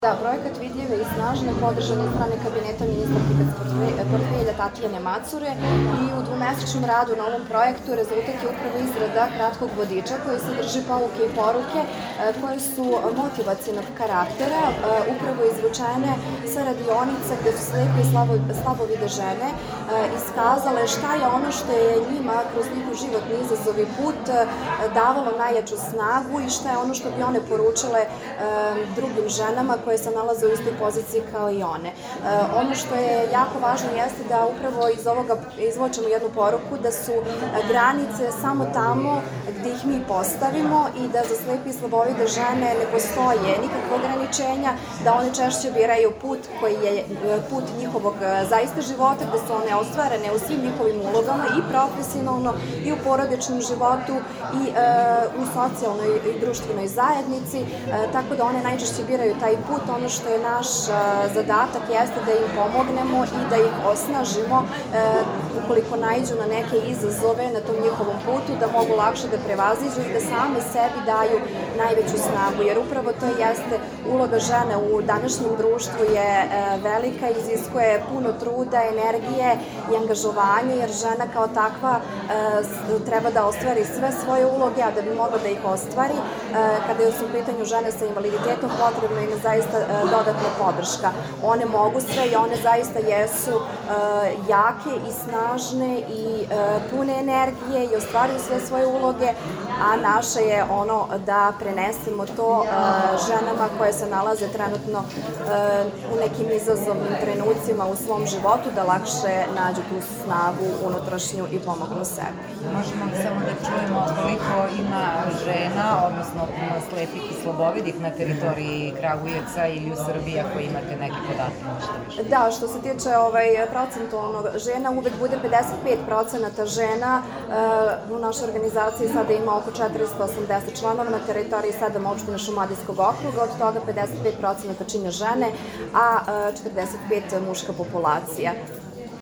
Da, projekat Vidljive i snažne podržan je od strane kabineta ministarke bez portfelja Tatjane Macure i u dvomesečnom radu na ovom projektu rezultat je upravo izrada kratkog vodiča koji sadrži pouke i poruke koje su motivacionog karaktera, upravo izvučene sa radionica gde su slepe i slabovide žene iskazale šta je ono što je njima kroz njihov životni izazov i put davalo najjaču snagu i šta je ono što bi one poručile drugim ženama koje se nalaze u istoj poziciji kao i one. Ono što je jako važno jeste da upravo iz ovoga izvučemo jednu poruku da su granice samo tamo gde ih mi postavimo i da za slepe i slabovide žene ne postoje nikakve ograničenja, da one češće biraju put koji je put njihovog zaista života, gde su one ostvarene u svim njihovim ulogama i profesionalno i u porodičnom životu i u socijalnoj i društvenoj zajednici, tako da one najčešće biraju taj put. Ono što je naš zadatak jeste da im pomognemo i da ih osnažimo ukoliko naiđu na neke izazove na tom njihovom putu, da mogu lakše da prevaziđu i da same sebi daju najveću snagu, jer upravo to jeste uloga žene u današnjem društvu je velika, iziskuje puno truda, energije i angažovanja, jer žena kao takva treba da ostvari sve svoje uloge, a da bi mogla da ih ostvari. Kada su u pitanju žene sa invaliditetom, potrebno im zaista dodatna podrška. One mogu sve i one zaista jesu jake i snažne i pune energije i ostvaruju sve svoje uloge, a naše je ono da prenesemo to ženama koje se nalaze trenutno u nekim izazovnim trenucima u svom životu, da lakše nađu tu snagu unutrašnju i pomognu sebi. Možemo li samo da čujemo koliko ima žena, odnosno slepih i slabovidih na teritoriji Kragujevca ili u Srbiji, ako imate neke podatke? Da, što se tiče procentualno žena, uvek bude 55% žena. U našoj organizaciji sada ima oko 480 članova na teritoriji 7 opština Šumadijskog okruga, od toga 55% čine žene, a 45% muška populacija.